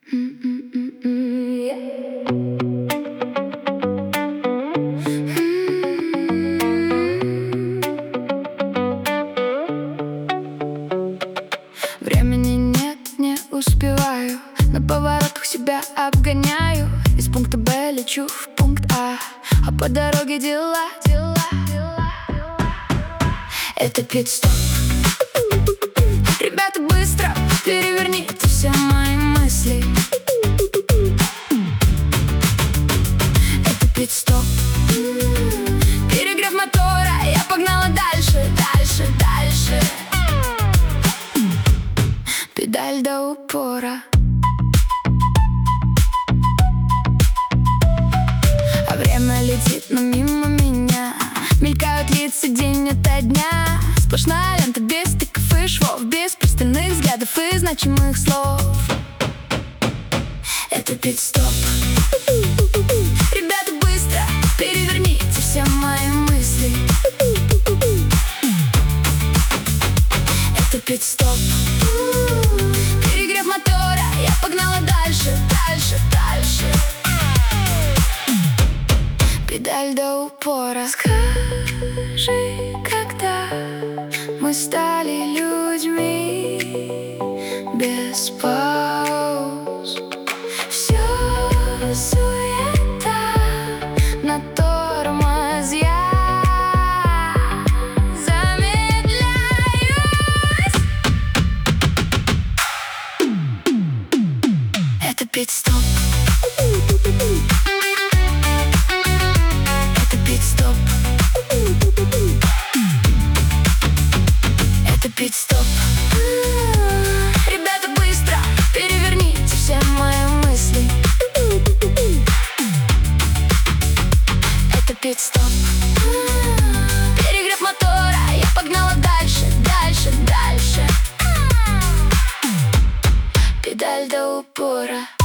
Времени нет, не успеваю, на поворотах себя обгоняю. Из пункта Б лечу в пункт А по дороге дела. Это пит-стоп. Ребята, быстро переверните все мои мысли. Это пит-стоп. Перегрев мотора, я погнала дальше, дальше, дальше. Педаль до упора. А время летит, но мимо меня. Мелькают лица день ото дня. Сплошная лента без стыков и швов, без пристальных взглядов и значимых слов. Это пит-стоп. Ребята, быстро переверните все мои мысли. Это пит-стоп. Перегрев мотора, я погнала дальше, дальше, дальше. Педаль до упора. Скажи, когда мы стали людьми без пауз? Все суета на тормоз, я замедляюсь. Это пит-стоп. Это пит-стоп. Это пит-стоп. Ребята, быстро переверните все мои мысли. Это пит-стоп. Перегрев мотора, я погнала дальше, дальше, дальше. Педаль до упора.